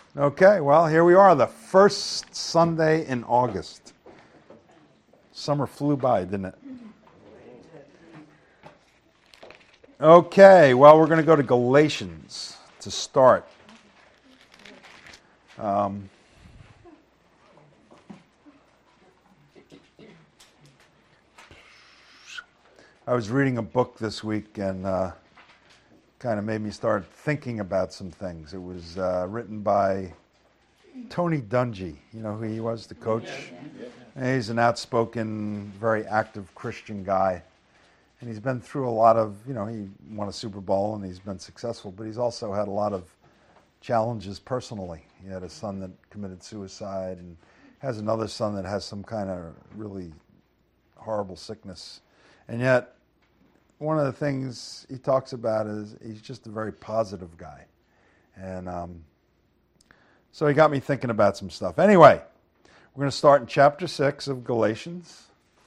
Okay, well, here we are, the first Sunday in August. Summer flew by, didn't it? Okay, well, we're going to go to Galatians to start. I was reading a book this week and kind of made me start thinking about some things. It was written by Tony Dungy. You know who he was, the coach? And he's an outspoken, very active Christian guy. And he's been through a lot of, he won a Super Bowl and he's been successful, but he's also had a lot of challenges personally. He had a son that committed suicide and has another son that has some kind of really horrible sickness. And yet, one of the things he talks about is he's just a very positive guy. And so he got me thinking about some stuff. Anyway, we're going to start in chapter 6 of Galatians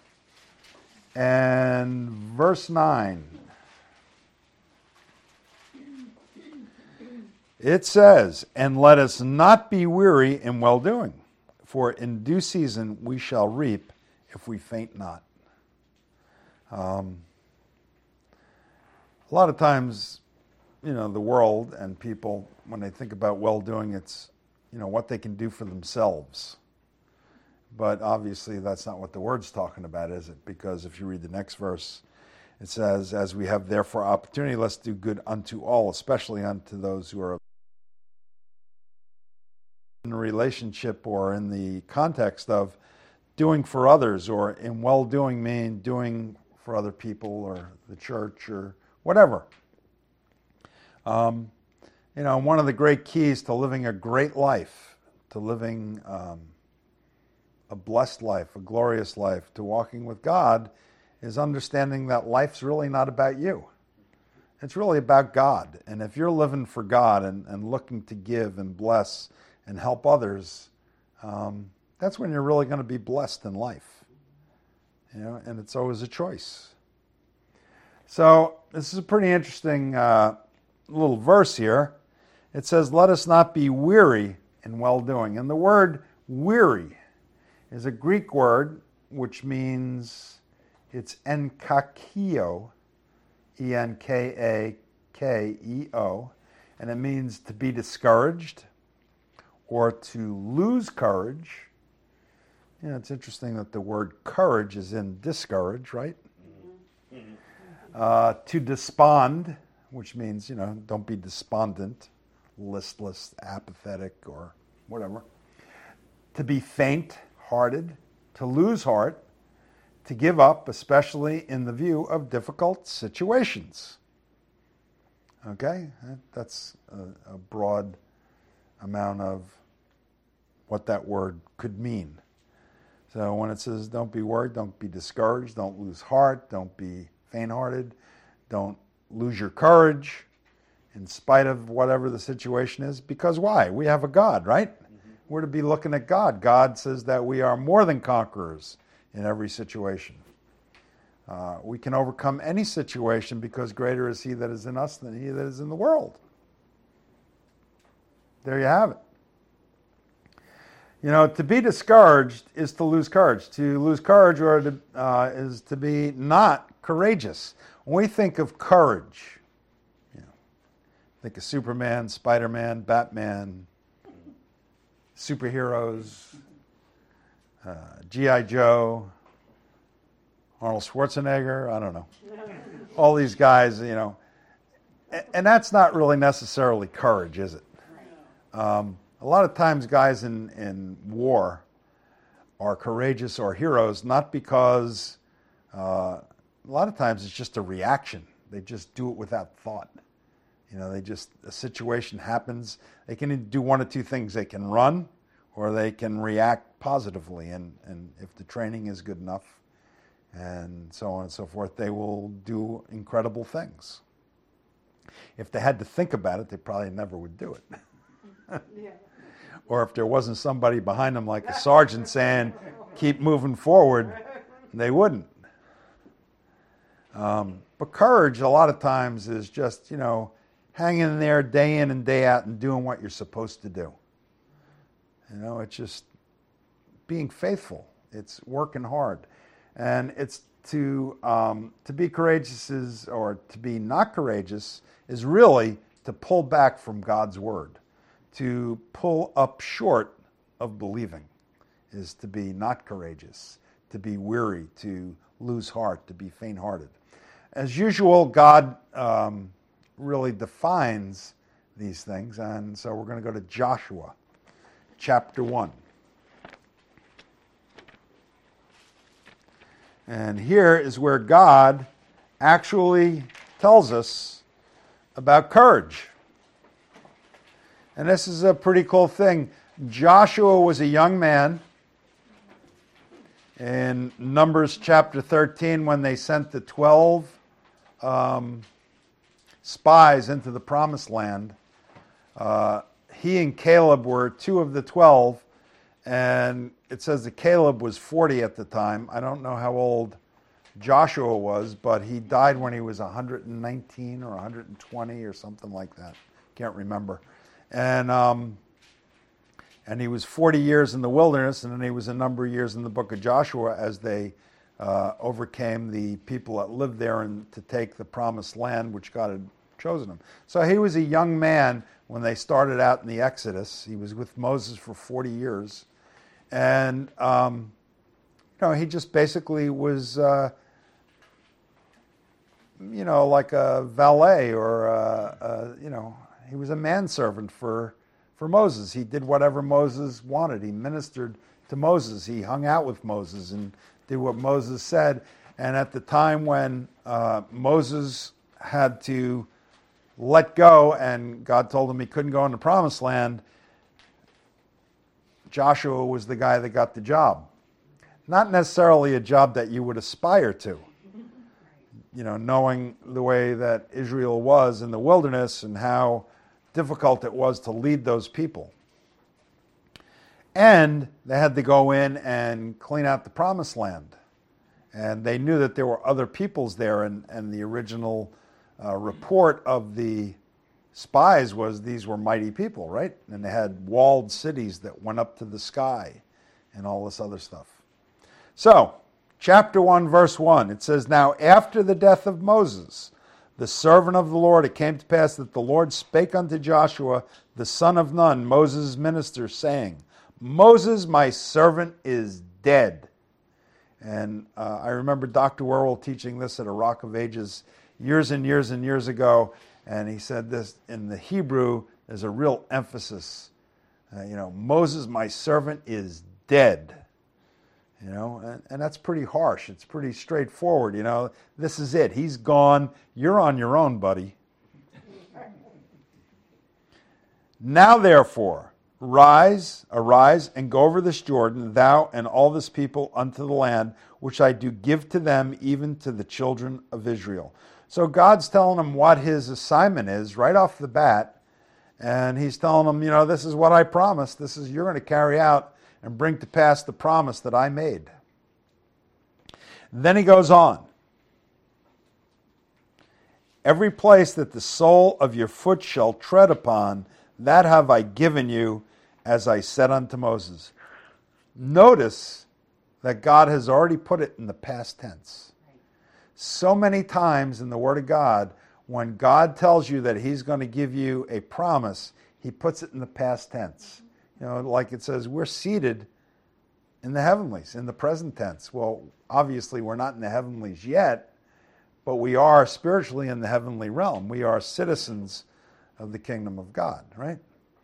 and verse 9. It says, "And let us not be weary in well-doing, for in due season we shall reap if we faint not." A lot of times, the world and people, when they think about well-doing, it's, what they can do for themselves. But obviously that's not what the word's talking about, is it? Because if you read the next verse, it says, "As we have therefore opportunity, let's do good unto all, especially unto those who are in a relationship or in the context of doing for others, or in well-doing mean doing for other people or the church or whatever. One of the great keys to living a great life, to living a blessed life, a glorious life, to walking with God, is understanding that life's really not about you. It's really about God. And if you're living for God and looking to give and bless and help others, that's when you're really going to be blessed in life. And it's always a choice. So this is a pretty interesting little verse here. It says, "Let us not be weary in well-doing." And the word weary is a Greek word which means, it's enkakeo, E-N-K-A-K-E-O, and it means to be discouraged or to lose courage. It's interesting that the word courage is in discourage, right? To despond, which means, don't be despondent, listless, apathetic, or whatever. To be faint-hearted, to lose heart, to give up, especially in the view of difficult situations. Okay? That's a broad amount of what that word could mean. So when it says don't be worried, don't be discouraged, don't lose heart, don't be faint-hearted, don't lose your courage in spite of whatever the situation is. Because why? We have a God, right? Mm-hmm. We're to be looking at God. God says that we are more than conquerors in every situation. We can overcome any situation because greater is He that is in us than he that is in the world. There you have it. To be discouraged is to lose courage. To lose courage is to be not courageous. When we think of courage, think of Superman, Spider-Man, Batman, superheroes, G.I. Joe, Arnold Schwarzenegger, I don't know. All these guys, and that's not really necessarily courage, is it? A lot of times guys in war are courageous or heroes, not because, a lot of times it's just a reaction. They just do it without thought. A situation happens. They can do one of two things. They can run or they can react positively. And if the training is good enough and so on and so forth, they will do incredible things. If they had to think about it, they probably never would do it. Yeah. Or if there wasn't somebody behind them like a sergeant saying, keep moving forward, they wouldn't. But courage a lot of times is just, hanging in there day in and day out and doing what you're supposed to do. It's just being faithful. It's working hard. And it's to be courageous or to be not courageous is really to pull back from God's word. To pull up short of believing is to be not courageous, to be weary, to lose heart, to be faint-hearted. As usual, God really defines these things, and so we're going to go to Joshua, chapter 1. And here is where God actually tells us about courage. And this is a pretty cool thing. Joshua was a young man in Numbers chapter 13 when they sent the 12 spies into the promised land. He and Caleb were 2 of the 12, and it says that Caleb was 40 at the time. I don't know how old Joshua was, but he died when he was 119 or 120 or something like that. Can't remember. And he was 40 years in the wilderness, and then he was a number of years in the book of Joshua as they overcame the people that lived there and to take the promised land which God had chosen him. So he was a young man when they started out in the Exodus. He was with Moses for 40 years. And, he just basically was, like a valet or, he was a manservant for Moses. He did whatever Moses wanted. He ministered to Moses. He hung out with Moses and did what Moses said. And at the time when Moses had to let go and God told him he couldn't go in the promised land, Joshua was the guy that got the job. Not necessarily a job that you would aspire to. Knowing the way that Israel was in the wilderness and how difficult it was to lead those people. And they had to go in and clean out the promised land. And they knew that there were other peoples there, and the original report of the spies was these were mighty people, right? And they had walled cities that went up to the sky and all this other stuff. So, chapter 1, verse 1, it says, "Now after the death of Moses, the servant of the Lord, it came to pass that the Lord spake unto Joshua, the son of Nun, Moses' minister, saying, Moses, my servant, is dead." And I remember Dr. Werwell teaching this at a Rock of Ages years and years and years ago, and he said this in the Hebrew, there's a real emphasis. Moses, my servant, is dead. And that's pretty harsh. It's pretty straightforward. This is it. He's gone. You're on your own, buddy. "Now, therefore, arise, and go over this Jordan, thou and all this people, unto the land which I do give to them, even to the children of Israel." So God's telling them what his assignment is right off the bat. And he's telling them, this is what I promised. This is, you're going to carry out and bring to pass the promise that I made. Then he goes on. "Every place that the sole of your foot shall tread upon, that have I given you, as I said unto Moses." Notice that God has already put it in the past tense. So many times in the Word of God, when God tells you that he's going to give you a promise, he puts it in the past tense. Like it says, we're seated in the heavenlies, in the present tense. Well, obviously we're not in the heavenlies yet, but we are spiritually in the heavenly realm. We are citizens of the kingdom of God, right?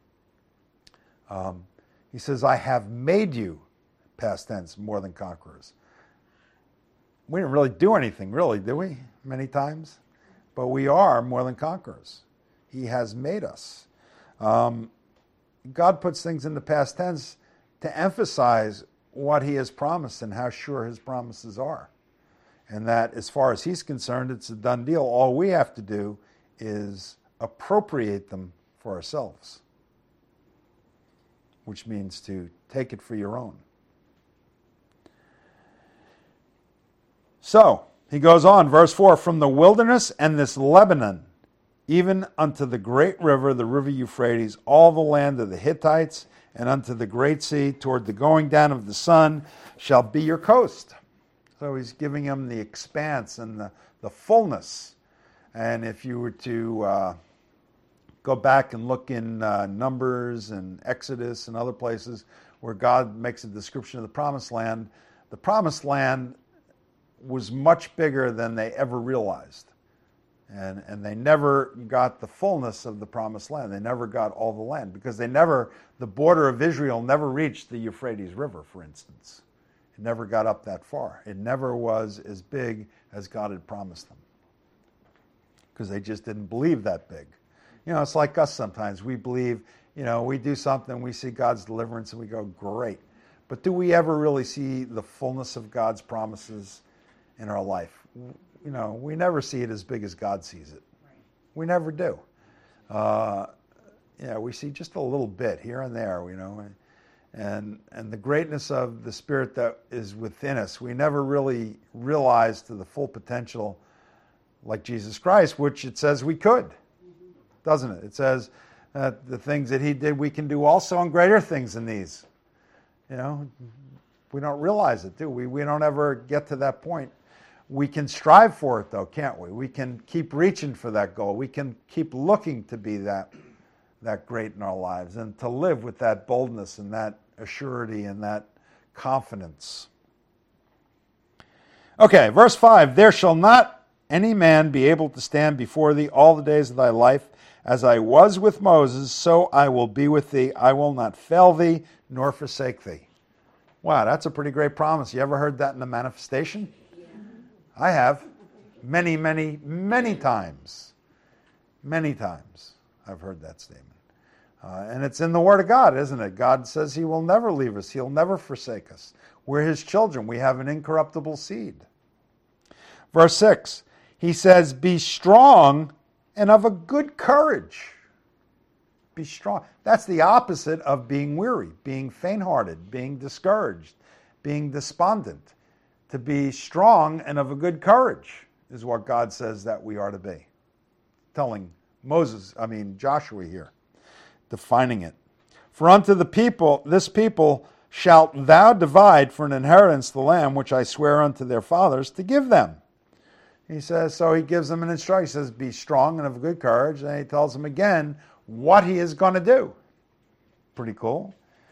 He says, "I have made you," past tense, "more than conquerors." We didn't really do anything, really, did we? Many times. But we are more than conquerors. He has made us. God puts things in the past tense to emphasize what he has promised and how sure his promises are. And that as far as he's concerned, it's a done deal. All we have to do is appropriate them for ourselves, which means to take it for your own. So, he goes on, verse 4, "From the wilderness and this Lebanon, even unto the great river, the river Euphrates, all the land of the Hittites and unto the great sea, toward the going down of the sun, shall be your coast. So he's giving them the expanse and the fullness. And if you were to go back and look in Numbers and Exodus and other places where God makes a description of the Promised Land was much bigger than they ever realized. And they never got the fullness of the Promised Land. They never got all the land because the border of Israel never reached the Euphrates River, for instance. It never got up that far. It never was as big as God had promised them because they just didn't believe that big. It's like us sometimes. We believe, we do something, we see God's deliverance, and we go, great. But do we ever really see the fullness of God's promises in our life? We never see it as big as God sees it. We never do. We see just a little bit here and there, and the greatness of the Spirit that is within us, we never really realize to the full potential like Jesus Christ, which it says we could, doesn't it? It says that the things that he did, we can do also, and greater things than these. We don't realize it, do we? We don't ever get to that point. We can strive for it, though, can't we? We can keep reaching for that goal. We can keep looking to be that great in our lives and to live with that boldness and that assurity and that confidence. Okay, verse 5, there shall not any man be able to stand before thee all the days of thy life. As I was with Moses, so I will be with thee. I will not fail thee nor forsake thee. Wow, that's a pretty great promise. You ever heard that in the manifestation? Yeah. I have. Many, many, many times. Many times I've heard that statement. And it's in the Word of God, isn't it? God says he will never leave us. He'll never forsake us. We're his children. We have an incorruptible seed. Verse 6, he says, be strong and of a good courage. Be strong. That's the opposite of being weary, being faint-hearted, being discouraged, being despondent. To be strong and of a good courage is what God says that we are to be. Telling Joshua here, defining it. For unto this people shalt thou divide for an inheritance the land which I swear unto their fathers to give them. He says, so he gives them an instruction. He says, be strong and of good courage. And he tells them again what he is going to do. Pretty cool.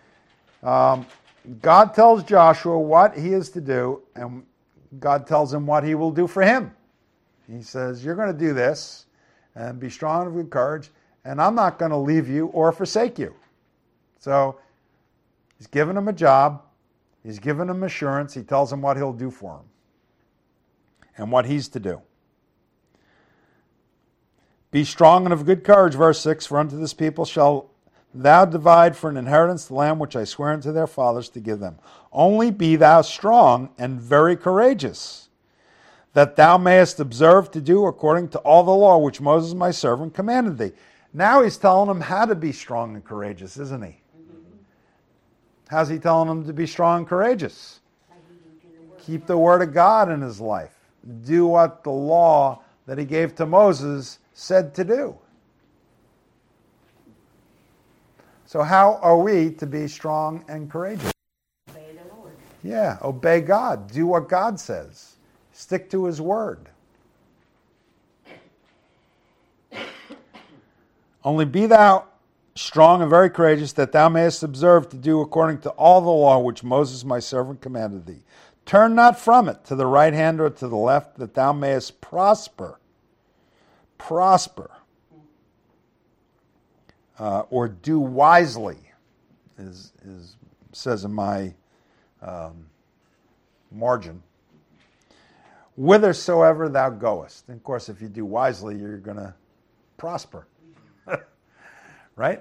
God tells Joshua what he is to do, and God tells him what he will do for him. He says, you're going to do this, and be strong and of good courage, and I'm not going to leave you or forsake you. So he's given him a job. He's given him assurance. He tells him what he'll do for him and what he's to do. Be strong and of good courage, verse 6, for unto this people shall thou divide for an inheritance the land which I swear unto their fathers to give them. Only be thou strong and very courageous, that thou mayest observe to do according to all the law which Moses my servant commanded thee. Now he's telling them how to be strong and courageous, isn't he? How's he telling them to be strong and courageous? Keep the word of God in his life. Do what the law that he gave to Moses said to do. So how are we to be strong and courageous? Obey the Lord. Yeah, obey God. Do what God says. Stick to his word. Only be thou strong and very courageous, that thou mayest observe to do according to all the law which Moses my servant commanded thee. Turn not from it to the right hand or to the left, that thou mayest prosper. Prosper. Or do wisely, is says in my margin. Whithersoever thou goest. And of course, if you do wisely, you're going to prosper. Right?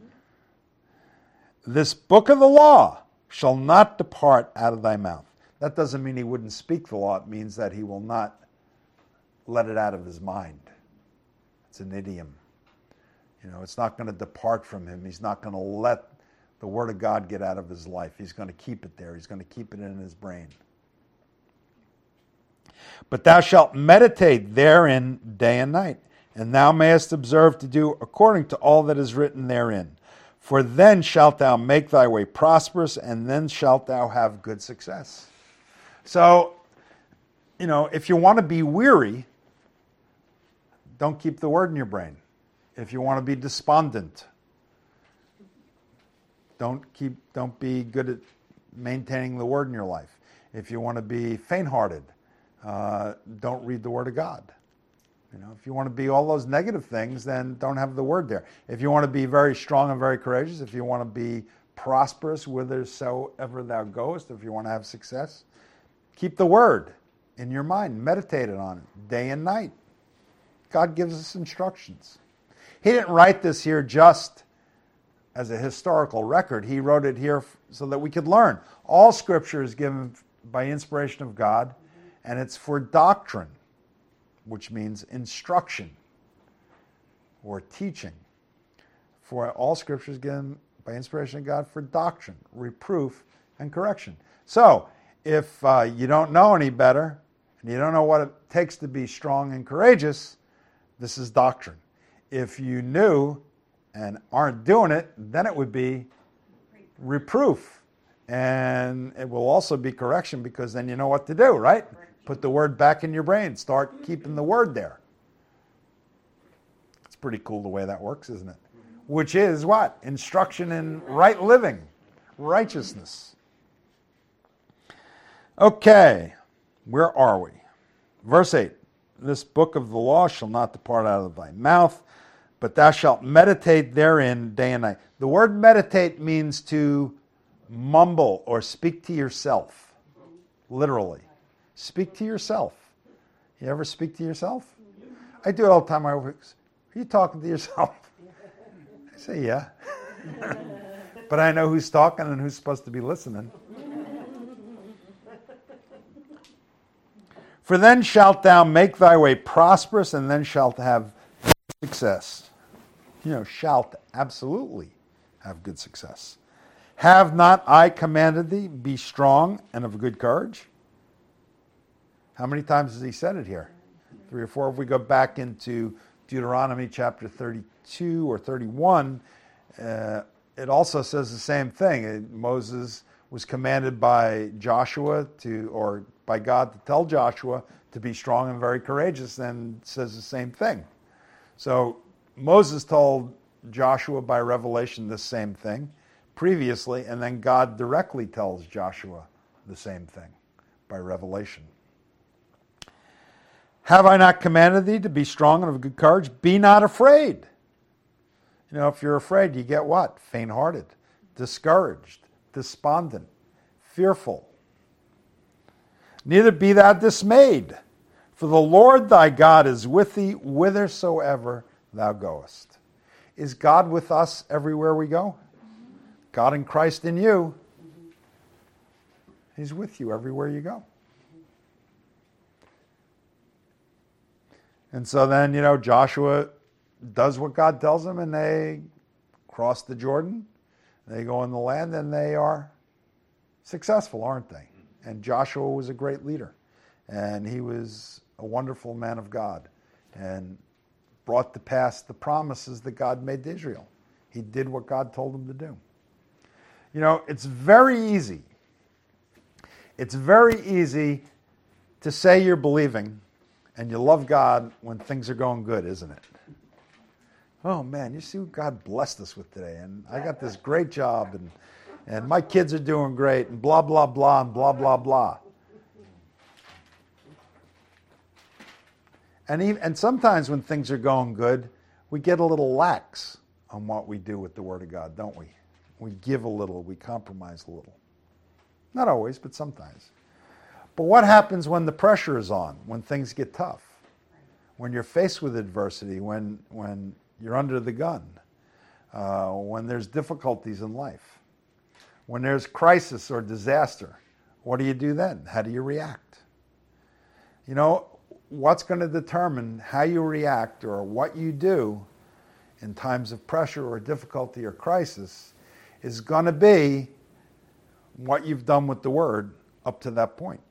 This book of the law shall not depart out of thy mouth. That doesn't mean he wouldn't speak the law. It means that he will not let it out of his mind. It's an idiom. It's not going to depart from him. He's not going to let the word of God get out of his life. He's going to keep it there. He's going to keep it in his brain. But thou shalt meditate therein day and night, and thou mayest observe to do according to all that is written therein. For then shalt thou make thy way prosperous, and then shalt thou have good success. So, if you want to be weary, don't keep the word in your brain. If you want to be despondent, don't be good at maintaining the word in your life. If you want to be faint-hearted, don't read the word of God. If you want to be all those negative things, then don't have the word there. If you want to be very strong and very courageous, if you want to be prosperous whithersoever thou goest, if you want to have success, keep the word in your mind. Meditate on it day and night. God gives us instructions. He didn't write this here just as a historical record. He wrote it here so that we could learn. All Scripture is given by inspiration of God, and it's for doctrine, which means instruction or teaching. For all Scripture is given by inspiration of God for doctrine, reproof, and correction. So, if you don't know any better, and you don't know what it takes to be strong and courageous, this is doctrine. If you knew and aren't doing it, then it would be reproof. And it will also be correction, because then you know what to do, right? Put the word back in your brain. Start keeping the word there. It's pretty cool the way that works, isn't it? Which is what? Instruction in right living, righteousness. Okay, where are we? Verse 8. This book of the law shall not depart out of thy mouth, but thou shalt meditate therein day and night. The word meditate means to mumble or speak to yourself, literally. Speak to yourself. You ever speak to yourself? I do it all the time. Are you talking to yourself? I say, yeah. But I know who's talking and who's supposed to be listening. For then shalt thou make thy way prosperous, and then shalt have success. Shalt absolutely have good success. Have not I commanded thee, be strong and of good courage? How many times has he said it here? 3 or 4. If we go back into Deuteronomy chapter 32 or 31, it also says the same thing. Moses was commanded by Joshua or by God to tell Joshua to be strong and very courageous, and says the same thing. So Moses told Joshua by revelation the same thing previously, and then God directly tells Joshua the same thing by revelation. Have I not commanded thee to be strong and of good courage? Be not afraid. If you're afraid, you get what? Faint-hearted, discouraged, despondent, fearful. Neither be thou dismayed, for the Lord thy God is with thee whithersoever thou goest. Is God with us everywhere we go? God and Christ in you. He's with you everywhere you go. And so then, Joshua does what God tells him, and they cross the Jordan. They go in the land, and they are successful, aren't they? And Joshua was a great leader, and he was a wonderful man of God, and brought to pass the promises that God made to Israel. He did what God told him to do. It's very easy. It's very easy to say you're believing and you love God when things are going good, isn't it? Oh man, you see what God blessed us with today, and I got this great job, and my kids are doing great, and blah, blah, blah, and blah, blah, blah. And sometimes when things are going good, we get a little lax on what we do with the Word of God, don't we? We give a little, we compromise a little. Not always, but sometimes. But what happens when the pressure is on, when things get tough? When you're faced with adversity, when you're under the gun, when there's difficulties in life, when there's crisis or disaster, what do you do then? How do you react? What's going to determine how you react or what you do in times of pressure or difficulty or crisis is going to be what you've done with the Word up to that point.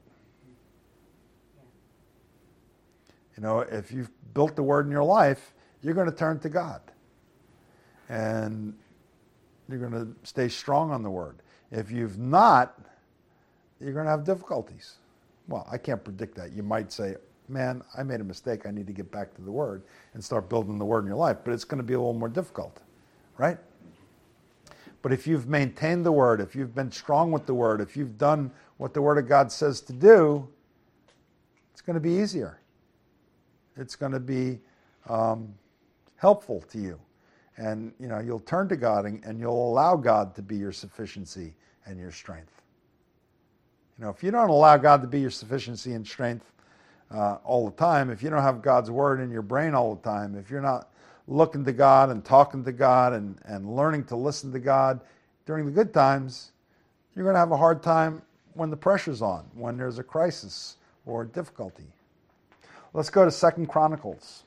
If you've built the Word in your life, you're going to turn to God. And you're going to stay strong on the Word. If you've not, you're going to have difficulties. Well, I can't predict that. You might say, man, I made a mistake. I need to get back to the Word and start building the Word in your life. But it's going to be a little more difficult, right? But if you've maintained the Word, if you've been strong with the Word, if you've done what the Word of God says to do, it's going to be easier. It's going to be helpful to you. And, you'll turn to God and you'll allow God to be your sufficiency and your strength. If you don't allow God to be your sufficiency and strength all the time, if you don't have God's Word in your brain all the time, if you're not looking to God and talking to God and learning to listen to God during the good times, you're going to have a hard time when the pressure's on, when there's a crisis or difficulty. Let's go to 2 Chronicles.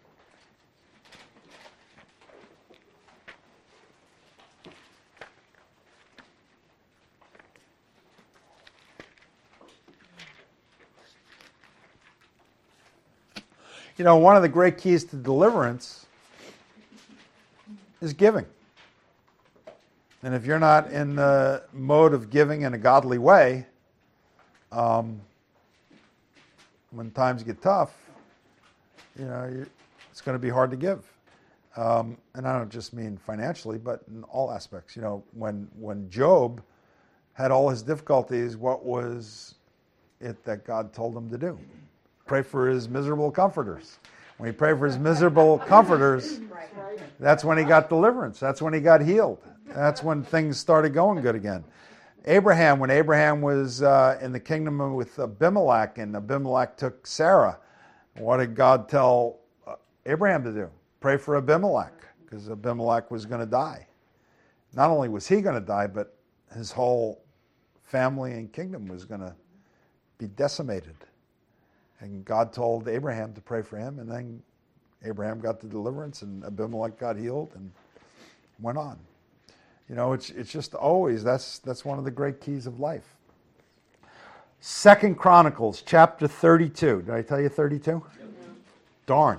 One of the great keys to deliverance is giving. And if you're not in the mode of giving in a godly way, when times get tough, it's going to be hard to give. And I don't just mean financially, but in all aspects. When Job had all his difficulties, what was it that God told him to do? Pray for his miserable comforters. When he prayed for his miserable comforters, that's when he got deliverance. That's when he got healed. That's when things started going good again. When Abraham was in the kingdom with Abimelech, and Abimelech took Sarah, what did God tell Abraham to do? Pray for Abimelech, because Abimelech was going to die. Not only was he going to die, but his whole family and kingdom was going to be decimated. And God told Abraham to pray for him, and then Abraham got the deliverance, and Abimelech got healed, and went on. It's just always, that's one of the great keys of life. 2 Chronicles, chapter 32. Did I tell you 32? Mm-hmm. Darn.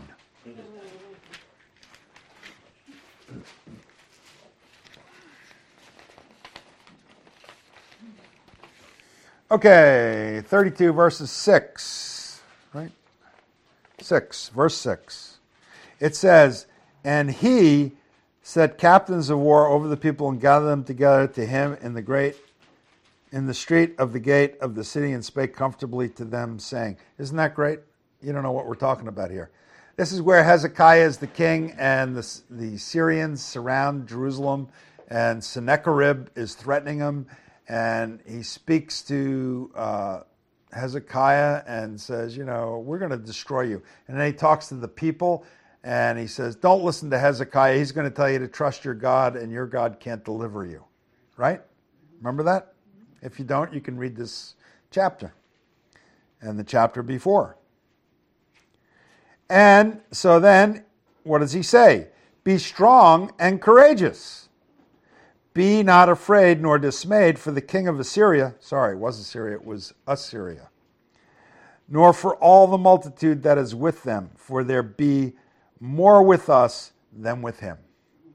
Okay, 32 verses 6, right? 6, verse 6. It says, and he set captains of war over the people and gathered them together to him in the street of the gate of the city, and spake comfortably to them, saying, isn't that great? You don't know what we're talking about here. This is where Hezekiah is the king, and the Syrians surround Jerusalem, and Sennacherib is threatening him. And he speaks to Hezekiah and says, we're going to destroy you. And then he talks to the people and he says, don't listen to Hezekiah. He's going to tell you to trust your God, and your God can't deliver you. Right? Remember that? If you don't, you can read this chapter and the chapter before. And so then, what does he say? Be strong and courageous. Be not afraid nor dismayed for the king of Assyria. Sorry, it was Assyria, it was Assyria. Nor for all the multitude that is with them, for there be more with us than with him.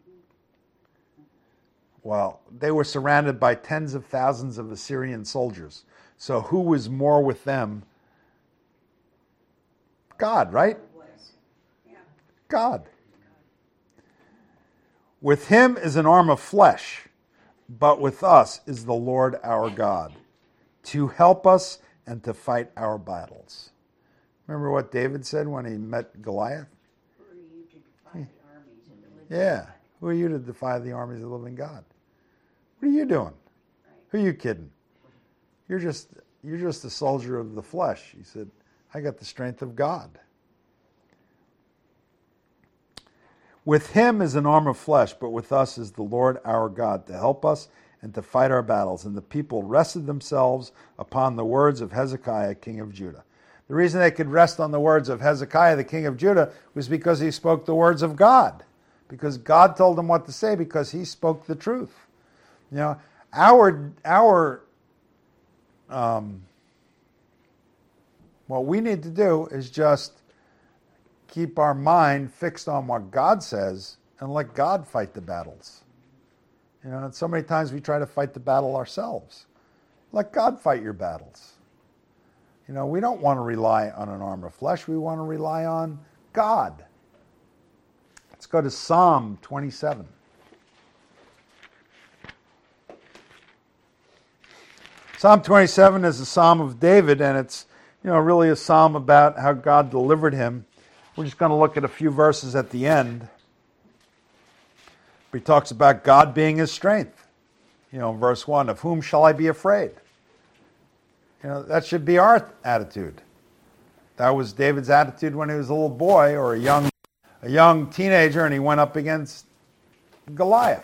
Well, they were surrounded by tens of thousands of Assyrian soldiers. So who was more with them? God, right? God. With him is an arm of flesh, but with us is the Lord our God, to help us and to fight our battles. Remember what David said when he met Goliath? Who are you to defy the armies of the living Yeah. God? Who are you to defy the armies of the living God? What are you doing? Who are you kidding? You're just a soldier of the flesh. He said, I got the strength of God. With him is an arm of flesh, but with us is the Lord our God, to help us and to fight our battles. And the people rested themselves upon the words of Hezekiah, king of Judah. The reason they could rest on the words of Hezekiah, the king of Judah, was because he spoke the words of God. Because God told him what to say, because he spoke the truth. What we need to do is just keep our mind fixed on what God says and let God fight the battles. And so many times we try to fight the battle ourselves. Let God fight your battles. We don't want to rely on an arm of flesh. We want to rely on God. Let's go to Psalm 27. Psalm 27 is a psalm of David, and it's really a psalm about how God delivered him. We're just going to look at a few verses at the end. He talks about God being his strength. Verse 1, of whom shall I be afraid? That should be our attitude. That was David's attitude when he was a little boy or a young teenager, and he went up against Goliath.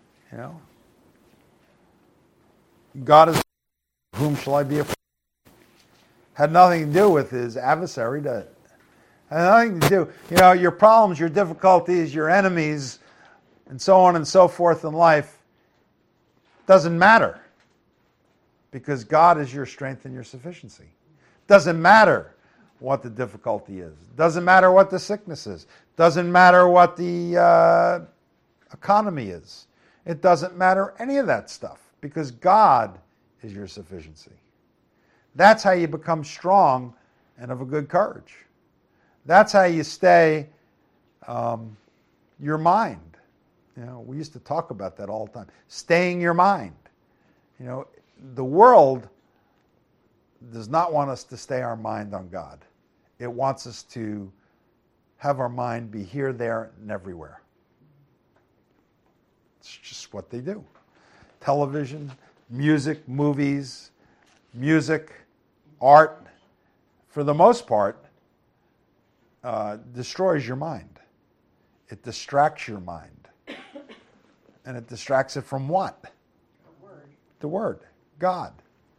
God is, of whom shall I be afraid? Had nothing to do with his adversary. Had nothing to do. Your problems, your difficulties, your enemies, and so on and so forth in life doesn't matter, because God is your strength and your sufficiency. Doesn't matter what the difficulty is. Doesn't matter what the sickness is. Doesn't matter what the economy is. It doesn't matter any of that stuff, because God is your sufficiency. That's how you become strong and of a good courage. That's how you stay your mind. We used to talk about that all the time. Staying your mind. The world does not want us to stay our mind on God. It wants us to have our mind be here, there, and everywhere. It's just what they do. Television, music, movies, art, for the most part, destroys your mind. It distracts your mind. And it distracts it from what? The Word. God.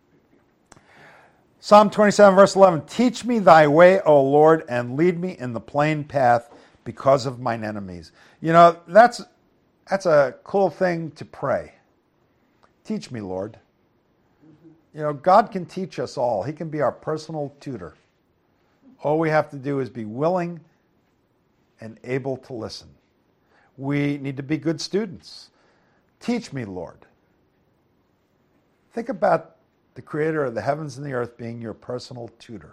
Psalm 27, verse 11, teach me thy way, O Lord, and lead me in the plain path because of mine enemies. That's a cool thing to pray. Teach me, Lord. God can teach us all. He can be our personal tutor. All we have to do is be willing and able to listen. We need to be good students. Teach me, Lord. Think about the creator of the heavens and the earth being your personal tutor.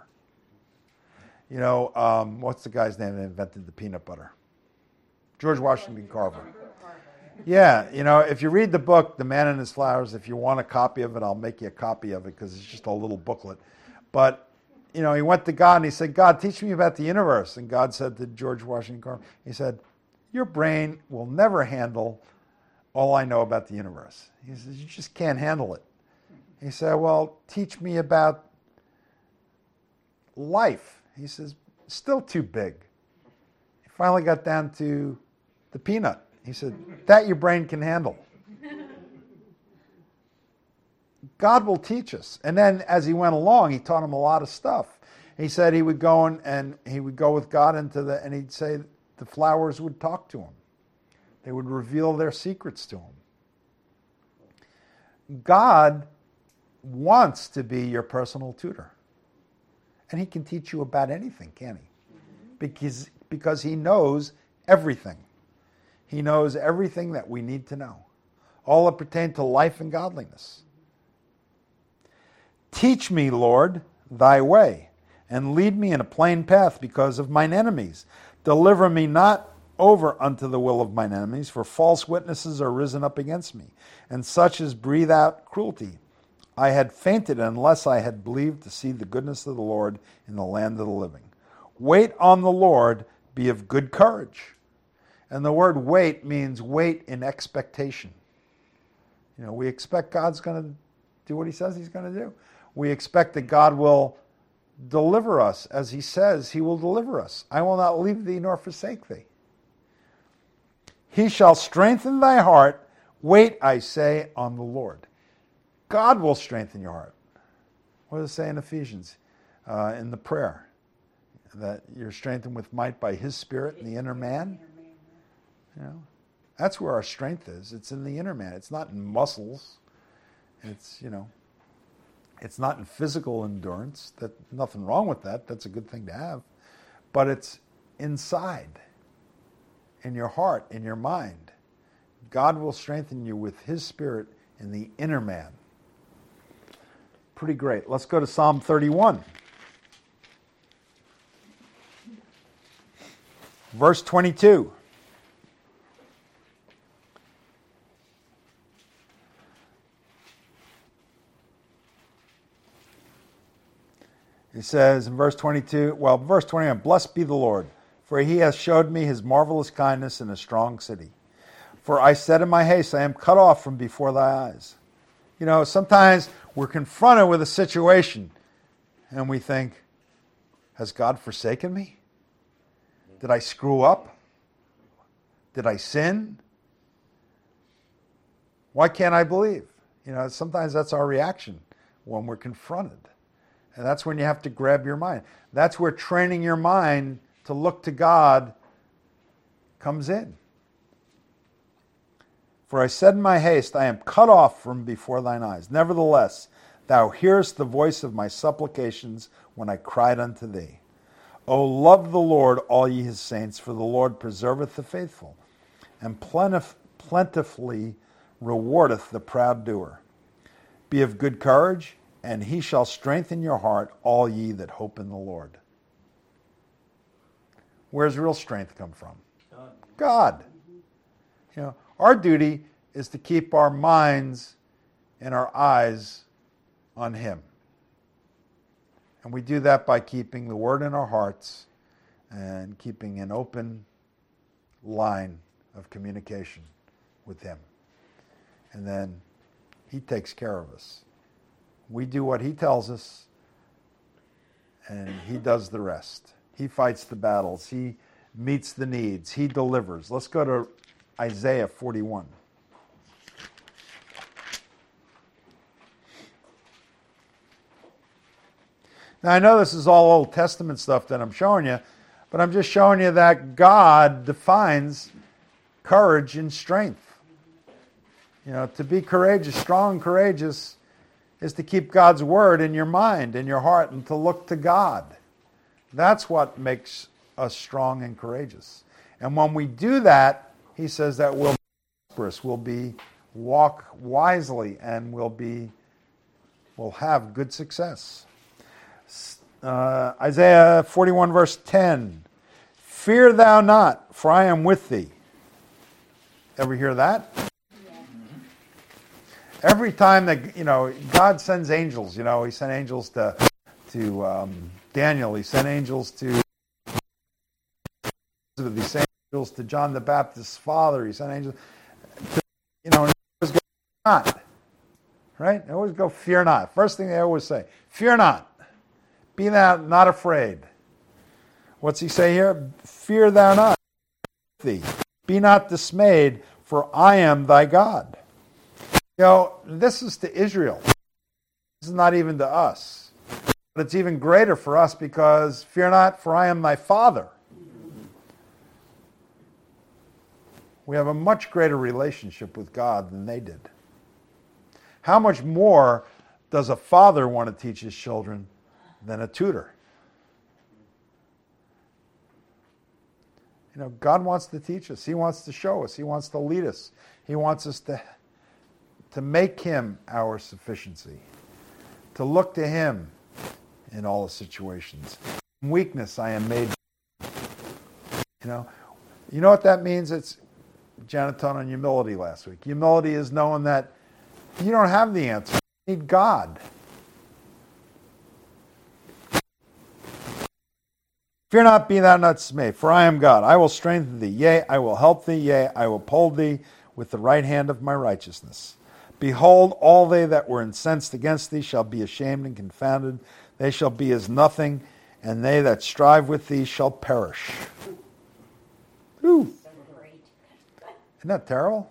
What's the guy's name that invented the peanut butter? George Washington Carver. Yeah, if you read the book, The Man and His Flowers, if you want a copy of it, I'll make you a copy of it because it's just a little booklet. But, he went to God and he said, God, teach me about the universe. And God said to George Washington Carver, he said, your brain will never handle all I know about the universe. He says, you just can't handle it. He said, well, teach me about life. He says, still too big. He finally got down to the peanut. He said, that your brain can handle. God will teach us. And then as he went along, he taught him a lot of stuff. He said he would go and he would go with God and he'd say the flowers would talk to him. They would reveal their secrets to him. God wants to be your personal tutor. And he can teach you about anything, can't he? Because he knows everything. He knows everything that we need to know. All that pertain to life and godliness. Teach me, Lord, thy way, and lead me in a plain path because of mine enemies. Deliver me not over unto the will of mine enemies, for false witnesses are risen up against me, and such as breathe out cruelty. I had fainted unless I had believed to see the goodness of the Lord in the land of the living. Wait on the Lord, be of good courage. And the word wait means wait in expectation. We expect God's going to do what he says he's going to do. We expect that God will deliver us as he says he will deliver us. I will not leave thee nor forsake thee. He shall strengthen thy heart. Wait, I say, on the Lord. God will strengthen your heart. What does it say in Ephesians, in the prayer? That you're strengthened with might by his Spirit in the inner man. That's where our strength is. It's in the inner man. It's not in muscles. It's, it's not in physical endurance. Nothing wrong with that. That's a good thing to have. But it's inside, in your heart, in your mind. God will strengthen you with his Spirit in the inner man. Pretty great. Let's go to Psalm 31. Verse 22. He says in verse 21, blessed be the Lord, for he has showed me his marvelous kindness in a strong city. For I said in my haste, I am cut off from before thy eyes. You know, sometimes we're confronted with a situation and we think, has God forsaken me? Did I screw up? Did I sin? Why can't I believe? You know, sometimes that's our reaction when we're confronted. And that's when you have to grab your mind. That's where training your mind to look to God comes in. For I said in my haste, I am cut off from before thine eyes. Nevertheless, thou hearest the voice of my supplications when I cried unto thee. O love the Lord, all ye his saints, for the Lord preserveth the faithful, and plentifully rewardeth the proud doer. Be of good courage, and he shall strengthen your heart, all ye that hope in the Lord. Where's real strength come from? God. You know, our duty is to keep our minds and our eyes on him. And we do that by keeping the word in our hearts and keeping an open line of communication with him. And then he takes care of us. We do what he tells us, and he does the rest. He fights the battles. He meets the needs. He delivers. Let's go to Isaiah 41. Now, I know this is all Old Testament stuff that I'm showing you, but I'm just showing you that God defines courage and strength. You know, to be courageous, strong and courageous, is to keep God's word in your mind, in your heart, and to look to God. That's what makes us strong and courageous. And when we do that, he says that we'll be prosperous, we'll walk wisely, and we'll have good success. Isaiah 41 verse 10. Fear thou not, for I am with thee. Ever hear that? Every time that, you know, God sends angels, you know, he sent angels to Daniel, he sent angels to John the Baptist's father, he sent angels to, you know, and always go, not, right? They always go, fear not. First thing they always say, fear not. Be thou not afraid. What's he say here? Fear thou not. Be not dismayed, for I am thy God. You know, this is to Israel. This is not even to us. But it's even greater for us because, fear not, for I am thy Father. We have a much greater relationship with God than they did. How much more does a father want to teach his children than a tutor? You know, God wants to teach us. He wants to show us. He wants to lead us. He wants us to make him our sufficiency, to look to him in all the situations. In weakness I am made. You know what that means? It's Janet taught on humility last week. Humility is knowing that you don't have the answer. You need God. Fear not, be thou not dismayed, for I am God. I will strengthen thee, yea, I will help thee, yea, I will uphold thee with the right hand of my righteousness. Behold, all they that were incensed against thee shall be ashamed and confounded. They shall be as nothing, and they that strive with thee shall perish. Whew. Isn't that terrible?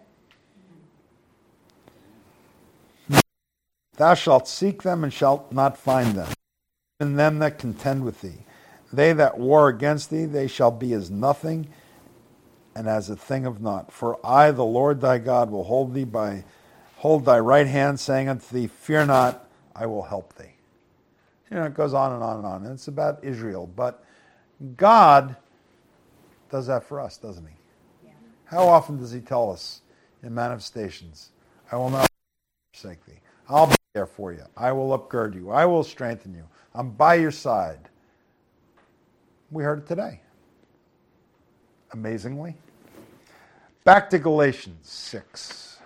Thou shalt seek them and shalt not find them, and them that contend with thee. They that war against thee, they shall be as nothing, and as a thing of naught. For I, the Lord thy God, will hold thy right hand, saying unto thee, fear not, I will help thee. You know, it goes on and on and on. And it's about Israel. But God does that for us, doesn't he? Yeah. How often does he tell us, in manifestations. I will not forsake thee. I'll be there for you. I will upgird you. I will strengthen you. I'm by your side. We heard it today. Amazingly. Back to Galatians 6.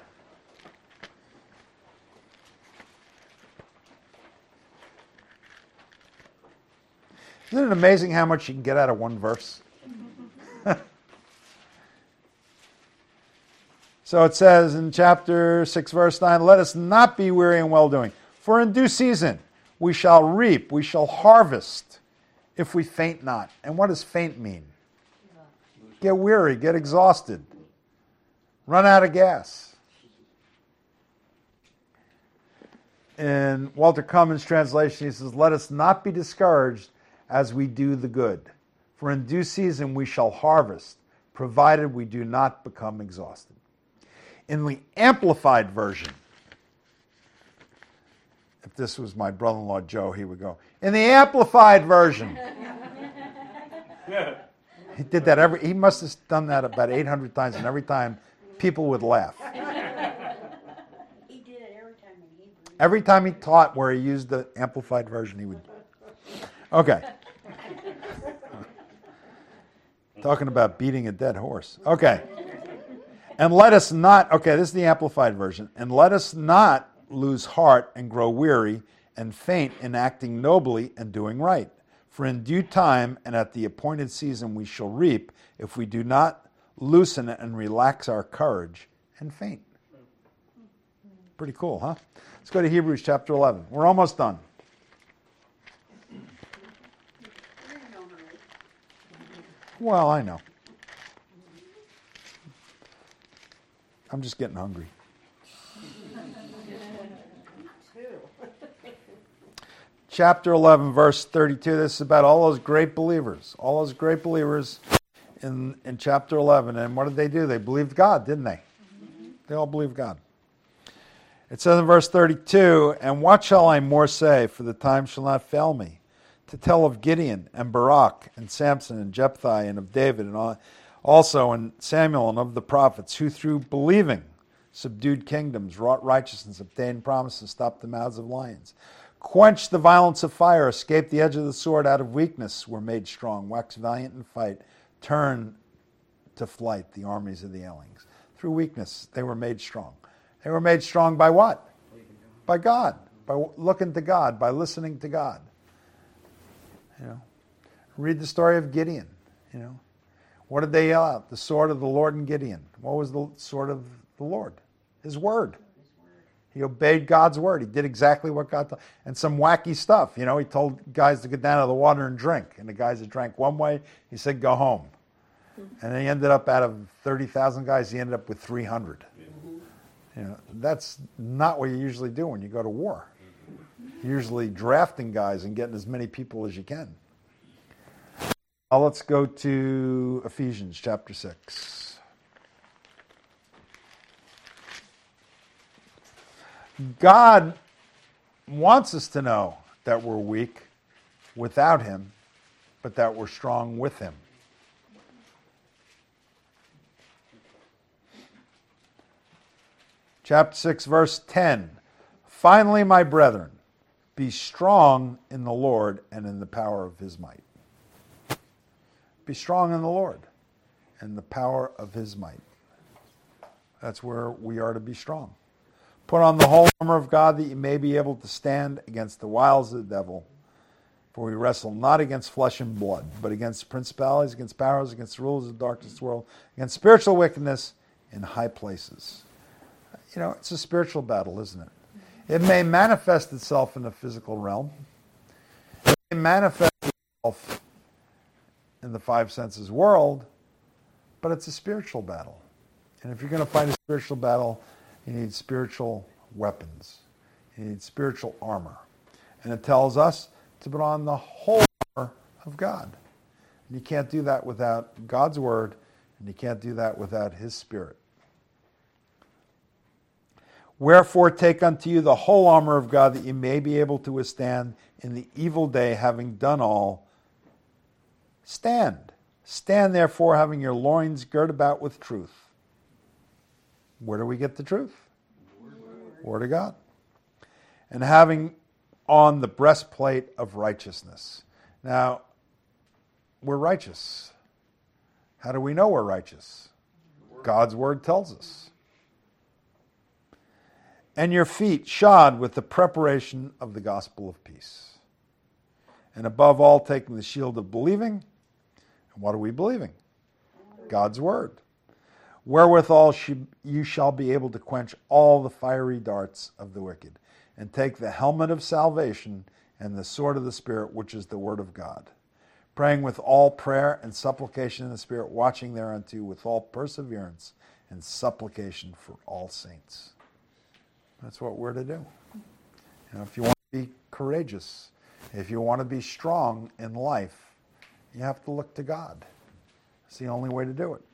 Isn't it amazing how much you can get out of one verse? So it says in chapter 6, verse 9, let us not be weary in well-doing, for in due season we shall reap, we shall harvest, if we faint not. And what does faint mean? Get weary, get exhausted, run out of gas. In Walter Cummins' translation, he says, let us not be discouraged as we do the good, for in due season we shall harvest, provided we do not become exhausted. In the Amplified Version, if this was my brother-in-law Joe, he would go, in the Amplified Version. He did that he must have done that about 800 times, and every time people would laugh. He did it every time in Hebrew. Every time he taught where he used the Amplified Version, he would. Okay. Talking about beating a dead horse. Okay. And let us not, okay, this is the Amplified Version. And let us not lose heart and grow weary and faint in acting nobly and doing right. For in due time and at the appointed season we shall reap if we do not loosen and relax our courage and faint. Pretty cool, huh? Let's go to Hebrews chapter 11. We're almost done. We're in no hurry. Well, I know. I'm just getting hungry. Chapter 11, verse 32. This is about all those great believers. All those great believers in chapter 11. And what did they do? They believed God, didn't they? They all believed God. It says in verse 32, and what shall I more say, for the time shall not fail me, to tell of Gideon and Barak and Samson and Jephthah and of David and also and Samuel and of the prophets, who through believing subdued kingdoms, wrought righteousness, obtained promises, stopped the mouths of lions, quenched the violence of fire, escaped the edge of the sword, out of weakness were made strong, waxed valiant in fight, turned to flight the armies of the aliens. Through weakness they were made strong. They were made strong by what? By God, by looking to God, by listening to God. You know, read the story of Gideon. You know, what did they yell out? The sword of the Lord and Gideon. What was the sword of the Lord? His word. He obeyed God's word. He did exactly what God told. And some wacky stuff. You know, he told guys to get down to the water and drink. And the guys that drank one way, he said, go home. And he ended up, out of 30,000 guys, he ended up with 300. You know, that's not what you usually do when you go to war. You're usually drafting guys and getting as many people as you can. Now let's go to Ephesians chapter 6. God wants us to know that we're weak without him, but that we're strong with him. Chapter 6, verse 10. Finally, my brethren, be strong in the Lord and in the power of his might. Be strong in the Lord and the power of his might. That's where we are to be strong. Put on the whole armor of God that you may be able to stand against the wiles of the devil. For we wrestle not against flesh and blood, but against principalities, against powers, against the rulers of the darkness of the world, against spiritual wickedness in high places. You know, it's a spiritual battle, isn't it? It may manifest itself in the physical realm. It may manifest itself in the five senses world, but it's a spiritual battle. And if you're going to fight a spiritual battle, you need spiritual weapons. You need spiritual armor. And it tells us to put on the whole armor of God. And you can't do that without God's word, and you can't do that without his spirit. Wherefore take unto you the whole armor of God, that you may be able to withstand in the evil day, having done all. Stand. Stand therefore, having your loins girt about with truth. Where do we get the truth? Word of God. And having on the breastplate of righteousness. Now, we're righteous. How do we know we're righteous? God's word tells us. And your feet shod with the preparation of the gospel of peace. And above all, taking the shield of believing. And what are we believing? God's word. Wherewithal you shall be able to quench all the fiery darts of the wicked, and take the helmet of salvation and the sword of the Spirit, which is the word of God, praying with all prayer and supplication in the Spirit, watching thereunto with all perseverance and supplication for all saints. That's what we're to do. If you want to be courageous, if you want to be strong in life, you have to look to God. It's the only way to do it.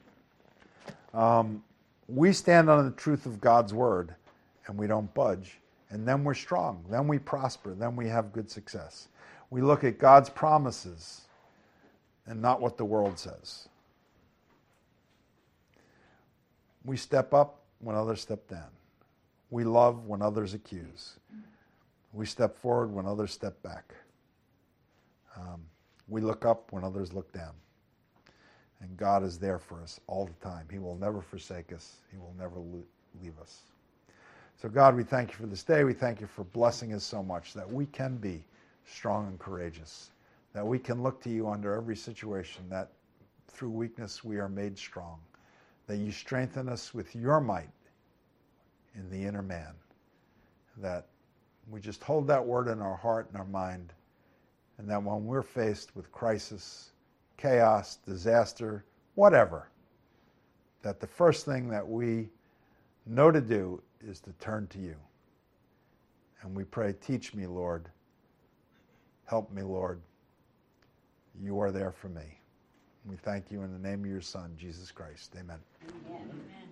We stand on the truth of God's word, and we don't budge, and then we're strong, then we prosper, then we have good success. We look at God's promises and not what the world says. We step up when others step down. We love when others accuse. We step forward when others step back. We look up when others look down. And God is there for us all the time. He will never forsake us. He will never leave us. So God, we thank you for this day. We thank you for blessing us so much that we can be strong and courageous, that we can look to you under every situation, that through weakness we are made strong, that you strengthen us with your might in the inner man, that we just hold that word in our heart and our mind, and that when we're faced with crisis, chaos, disaster, whatever, that the first thing that we know to do is to turn to you. And we pray, teach me, Lord. Help me, Lord. You are there for me. We thank you in the name of your Son, Jesus Christ. Amen. Amen.